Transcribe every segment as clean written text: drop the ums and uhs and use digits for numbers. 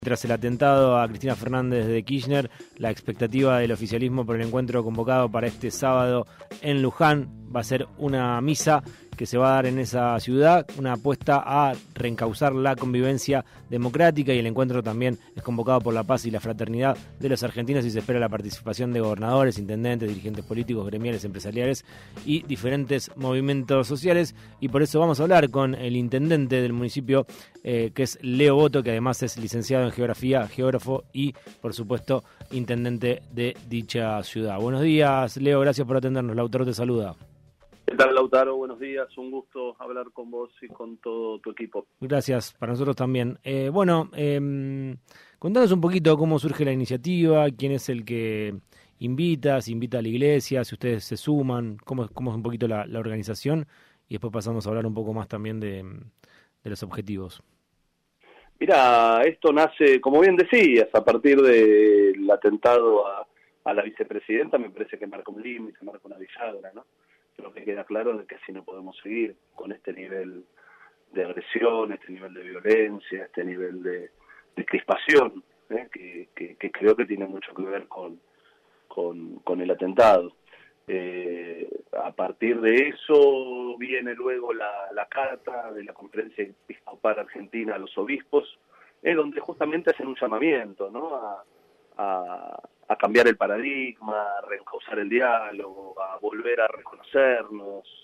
Tras el atentado a Cristina Fernández de Kirchner, la expectativa del oficialismo por el encuentro convocado para este sábado en Luján va a ser una misa que se va a dar en esa ciudad, una apuesta a reencauzar la convivencia democrática, y el encuentro también es convocado por la paz y la fraternidad de los argentinos, y se espera la participación de gobernadores, intendentes, dirigentes políticos, gremiales, empresariales y diferentes movimientos sociales. Y por eso vamos a hablar con el intendente del municipio, que es Leo Boto, que además es licenciado en geografía, geógrafo y, por supuesto, intendente de dicha ciudad. Buenos días, Leo, gracias por atendernos. Lautaro te saluda. ¿Qué tal, Lautaro? Buenos días, un gusto hablar con vos y con todo tu equipo. Gracias, para nosotros también. Contanos un poquito cómo surge la iniciativa, quién es el que invita, si invita a la iglesia, si ustedes se suman, cómo es un poquito la organización, y después pasamos a hablar un poco más también de los objetivos. Mira, esto nace, como bien decías, a partir del atentado a la vicepresidenta. Me parece que marca un límite, marca una bisagra, ¿no? Creo que queda claro de que así no podemos seguir con este nivel de agresión, este nivel de violencia, este nivel de crispación, que creo que tiene mucho que ver con el atentado. A partir de eso viene luego la carta de la Conferencia Episcopal Argentina a los obispos, donde justamente hacen un llamamiento, ¿no? a cambiar el paradigma, a reencauzar el diálogo, a volver a reconocernos,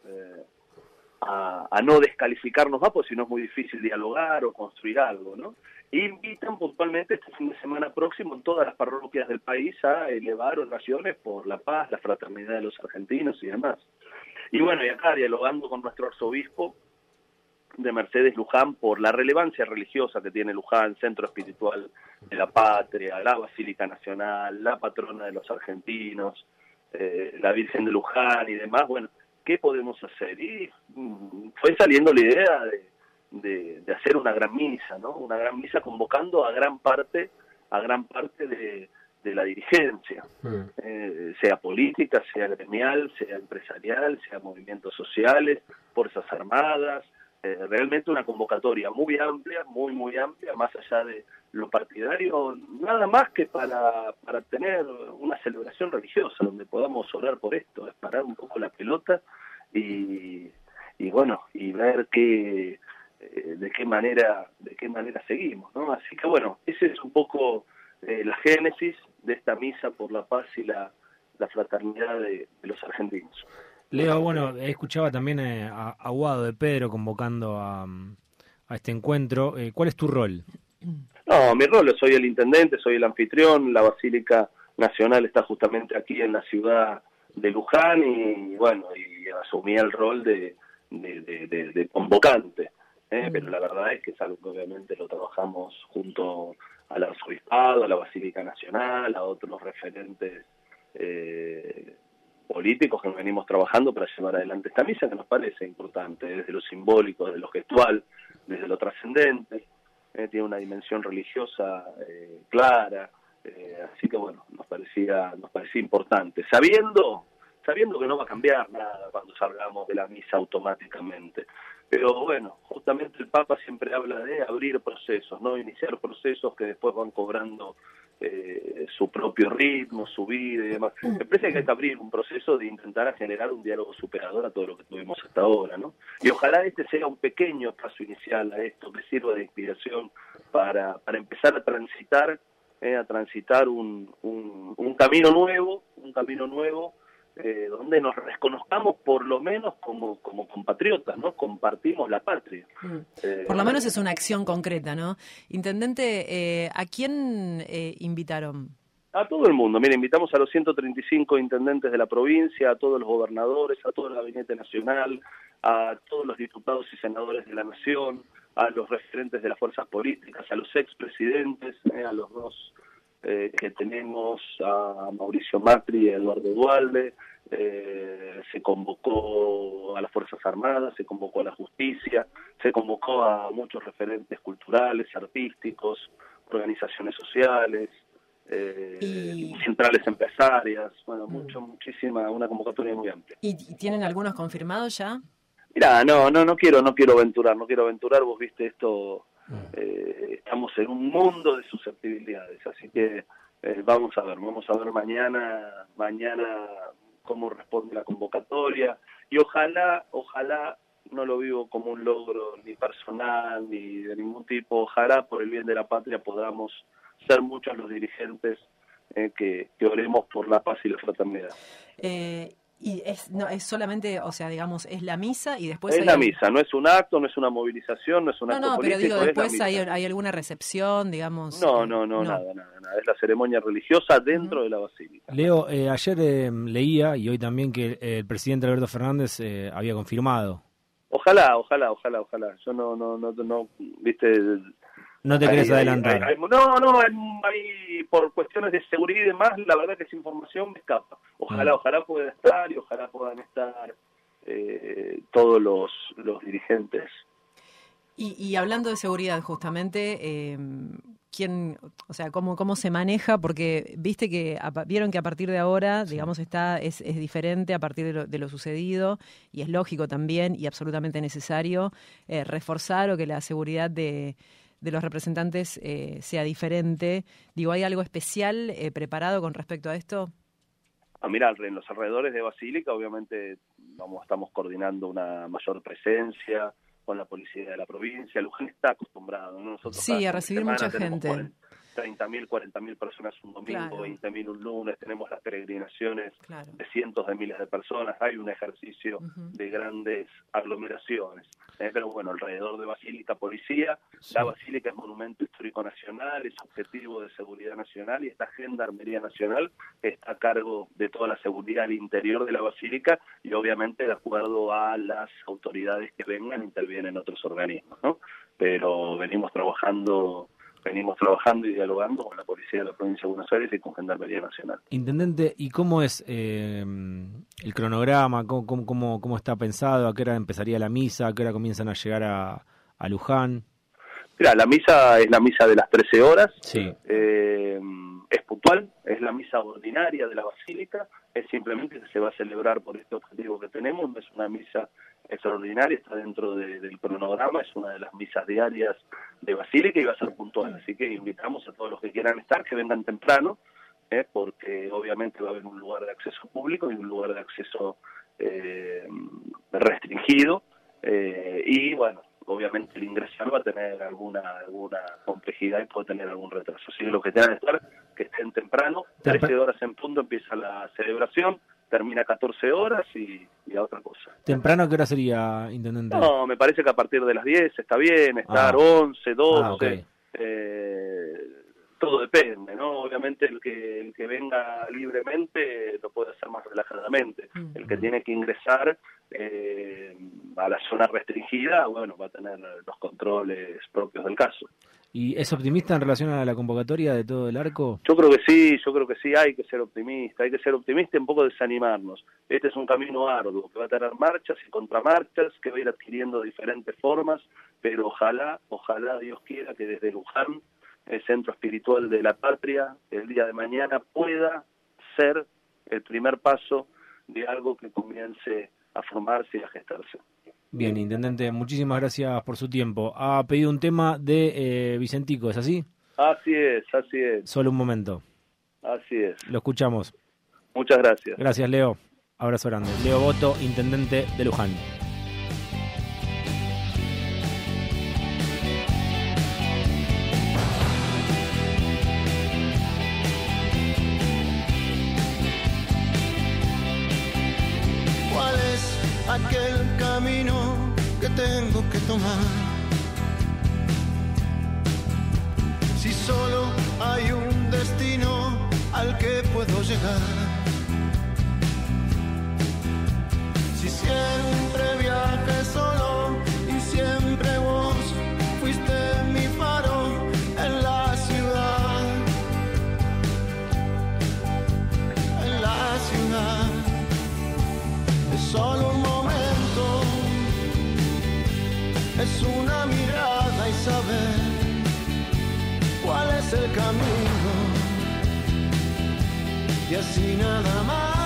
a no descalificarnos más, porque si no es muy difícil dialogar o construir algo, ¿no? E invitan puntualmente este fin de semana próximo en todas las parroquias del país a elevar oraciones por la paz, la fraternidad de los argentinos y demás. Y bueno, y acá dialogando con nuestro arzobispo de Mercedes Luján por la relevancia religiosa que tiene Luján, centro espiritual de la patria, la Basílica Nacional, la patrona de los argentinos, la Virgen de Luján y demás. Bueno, ¿qué podemos hacer? Y fue saliendo la idea de hacer una gran misa, ¿no? Una gran misa convocando a gran parte de la dirigencia, sea política, sea gremial, sea empresarial, sea movimientos sociales, fuerzas armadas. Realmente una convocatoria muy amplia, muy amplia, más allá de lo partidario, nada más que para tener una celebración religiosa donde podamos orar por esto, parar un poco la pelota y bueno, y ver de qué manera seguimos, ¿no? Así que bueno, ese es un poco la génesis de esta misa por la paz y la fraternidad de los argentinos. Leo, bueno, escuchaba también a Guado de Pedro convocando a este encuentro. ¿Cuál es tu rol? No, mi rol, soy el intendente, soy el anfitrión. La Basílica Nacional está justamente aquí en la ciudad de Luján y bueno, y asumí el rol de convocante. Pero la verdad es que es algo que obviamente lo trabajamos junto al arzobispado, a la Basílica Nacional, a otros referentes políticos que venimos trabajando para llevar adelante esta misa, que nos parece importante, desde lo simbólico, desde lo gestual, desde lo trascendente. Tiene una dimensión religiosa clara, así que bueno, nos parecía importante, sabiendo que no va a cambiar nada cuando hablamos de la misa automáticamente. Pero bueno, justamente el Papa siempre habla de abrir procesos, ¿no? Iniciar procesos que después van cobrando su propio ritmo, su vida y demás. Me parece que hay que abrir un proceso de intentar generar un diálogo superador a todo lo que tuvimos hasta ahora, ¿no? Y ojalá este sea un pequeño paso inicial a esto, que sirva de inspiración para empezar a transitar un camino nuevo, donde nos reconozcamos por lo menos como compatriotas, ¿no? Compartimos la patria. Por lo menos es una acción concreta, ¿no? Intendente, ¿a quién invitaron? A todo el mundo. Mira, invitamos a los 135 intendentes de la provincia, a todos los gobernadores, a todo el gabinete nacional, a todos los diputados y senadores de la nación, a los referentes de las fuerzas políticas, a los expresidentes, a los dos que tenemos, a Mauricio Macri y a Eduardo Duhalde. Se convocó a las Fuerzas Armadas, se convocó a la justicia, se convocó a muchos referentes culturales, artísticos, organizaciones sociales, centrales empresarias, bueno, muchísima, una convocatoria muy amplia. ¿Y tienen algunos confirmados ya? Mirá, no quiero aventurar, vos viste esto Estamos en un mundo de susceptibilidades, así que vamos a ver mañana cómo responde la convocatoria, y ojalá no lo vivo como un logro ni personal ni de ningún tipo, ojalá por el bien de la patria podamos ser muchos los dirigentes que oremos por la paz y la fraternidad. Y es solamente, o sea, digamos, es la misa y después... Es la misa, no es un acto, no es una movilización, no es un acto político. No, pero digo, después hay alguna recepción, digamos... No, nada. Es la ceremonia religiosa dentro de la basílica. Leo, ayer leía, y hoy también, que el presidente Alberto Fernández había confirmado. Ojalá. Yo no, viste... No te querés adelantar. Hay por cuestiones de seguridad y demás, la verdad que esa información me escapa. Ojalá pueda estar y ojalá puedan estar todos los dirigentes. Y hablando de seguridad, justamente, ¿cómo se maneja? Porque vieron que a partir de ahora, digamos, es diferente a partir de lo sucedido, y es lógico también y absolutamente necesario reforzar o que la seguridad de los representantes sea diferente. Digo, ¿hay algo especial preparado con respecto a esto? Mirá, en los alrededores de Basílica, obviamente, estamos coordinando una mayor presencia con la policía de la provincia. Luján está acostumbrado, ¿no? Nosotros a recibir mucha gente. 30.000, 40.000 personas un domingo, claro. 20.000 un lunes, tenemos las peregrinaciones de cientos de miles de personas, hay un ejercicio de grandes aglomeraciones. Pero bueno, alrededor de Basílica, policía, la Basílica es monumento histórico nacional, es objetivo de seguridad nacional, y esta Gendarmería Nacional está a cargo de toda la seguridad al interior de la Basílica, y obviamente de acuerdo a las autoridades que vengan, intervienen otros organismos, ¿no? Pero venimos trabajando y dialogando con la Policía de la Provincia de Buenos Aires y con Gendarmería Nacional. Intendente, ¿y cómo es el cronograma? ¿Cómo está pensado? ¿A qué hora empezaría la misa? ¿A qué hora comienzan a llegar a Luján? Mira, la misa es la misa de las 13 horas. Sí. Es puntual, es la misa ordinaria de la Basílica, es simplemente que se va a celebrar por este objetivo que tenemos, no es una misa extraordinaria, está dentro del cronograma, es una de las misas diarias de Basílica y va a ser puntual, así que invitamos a todos los que quieran estar, que vengan temprano, porque obviamente va a haber un lugar de acceso público y un lugar de acceso restringido, y bueno, obviamente el ingresar va a tener alguna complejidad y puede tener algún retraso. Así que los que tengan que estar, que estén temprano, 13 horas en punto empieza la celebración, termina 14 horas y a otra cosa. ¿Temprano qué hora sería, intendente? No, me parece que a partir de las 10 está bien, estar 11, 12, okay. Todo depende, ¿no? Obviamente el que venga libremente lo puede hacer más relajadamente. El que tiene que ingresar a la zona restringida, bueno, va a tener los controles propios del caso. ¿Y es optimista en relación a la convocatoria de todo el arco? Yo creo que sí, hay que ser optimista y un poco desanimarnos. Este es un camino arduo, que va a tener marchas y contramarchas, que va a ir adquiriendo diferentes formas, pero ojalá Dios quiera que desde Luján, el centro espiritual de la patria, el día de mañana pueda ser el primer paso de algo que comience a formarse y a gestarse. Bien, intendente, muchísimas gracias por su tiempo. Ha pedido un tema de Vicentico, ¿es así? Así es. Solo un momento. Así es. Lo escuchamos. Muchas gracias. Gracias, Leo. Abrazo grande. Leo Boto, intendente de Luján. Aquel camino que tengo que tomar. Si solo hay un destino al que puedo llegar. Si siempre viajé solo y siempre vos fuiste mi faro en la ciudad. En la ciudad. Es solo un momento, es una mirada y saber cuál es el camino, y así nada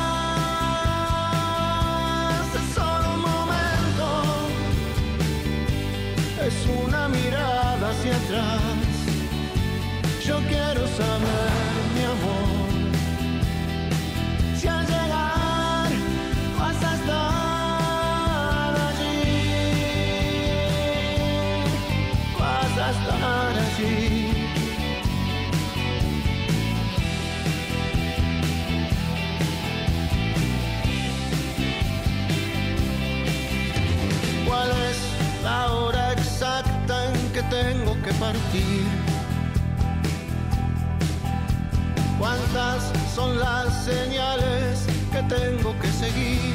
más. Es solo un momento, es una mirada hacia atrás. Yo quiero saber, mi amor, si al llegar vas a estar allí, vas a estar allí. ¿Cuál es la hora exacta en que tengo que partir? ¿Cuántas son las señales que tengo que seguir?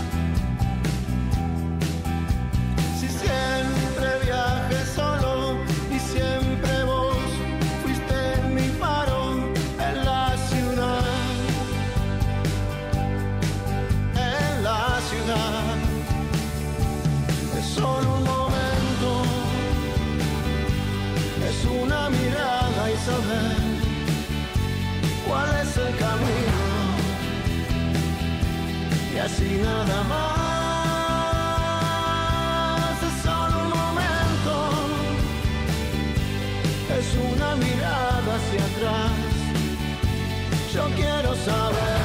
Si siempre viajé solo y siempre vos fuiste mi faro en la ciudad, en la ciudad. Es solo un momento, es una mirada y saber cuál es el camino, y así nada más. Es solo un momento, es una mirada hacia atrás. Yo quiero saber